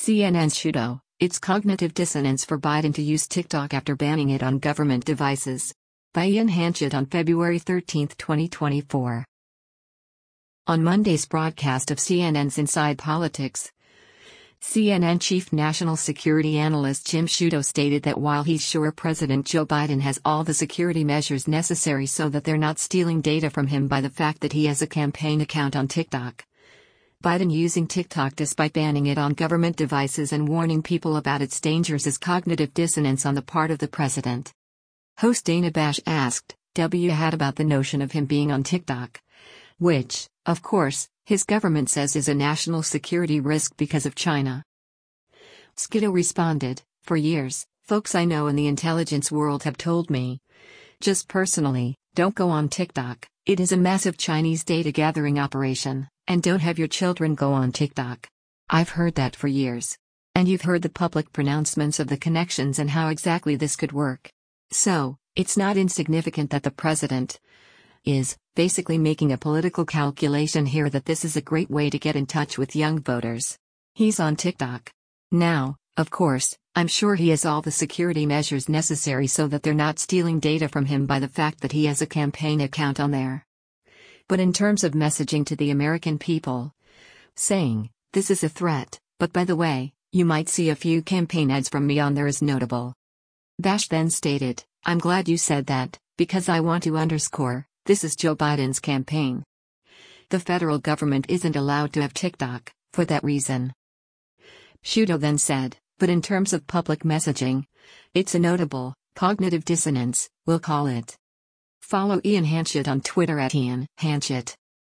CNN Shudo, it's cognitive dissonance for Biden to use TikTok after banning it on government devices. By Ian Hanchett on February 13, 2024. On Monday's broadcast of CNN's Inside Politics, CNN chief national security analyst Jim Sciutto stated that while he's sure President Joe Biden has all the security measures necessary so that they're not stealing data from him by the fact that he has a campaign account on TikTok, Biden using TikTok despite banning it on government devices and warning people about its dangers is cognitive dissonance on the part of the president. Host Dana Bash asked W. Hat about the notion of him being on TikTok, which, of course, his government says is a national security risk because of China. Sciutto responded, "For years, folks I know in the intelligence world have told me, just personally, don't go on TikTok, it is a massive Chinese data gathering operation, and don't have your children go on TikTok. I've heard that for years. And you've heard the public pronouncements of the connections and how exactly this could work. So, it's not insignificant that the president is basically making a political calculation here that this is a great way to get in touch with young voters. He's on TikTok. Now, of course, I'm sure he has all the security measures necessary so that they're not stealing data from him by the fact that he has a campaign account on there. But in terms of messaging to the American people, saying, this is a threat, but by the way, you might see a few campaign ads from me on there is notable." Bash then stated, "I'm glad you said that, because I want to underscore, this is Joe Biden's campaign. The federal government isn't allowed to have TikTok, for that reason." Sciutto then said, "But in terms of public messaging, it's a notable, cognitive dissonance, we'll call it." Follow Ian Hanchett on Twitter @IanHanchett.